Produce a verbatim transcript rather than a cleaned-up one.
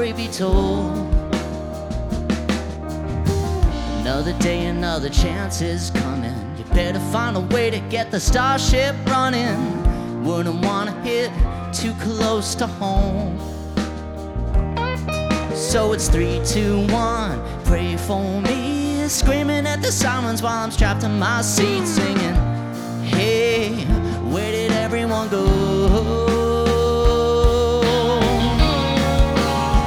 story be told. Another day, another chance is coming. You better find a way to get the starship running. Wouldn't wanna hit too close to home. So it's three, two, one, pray for me. Screaming at the silence while I'm strapped in my seat singing.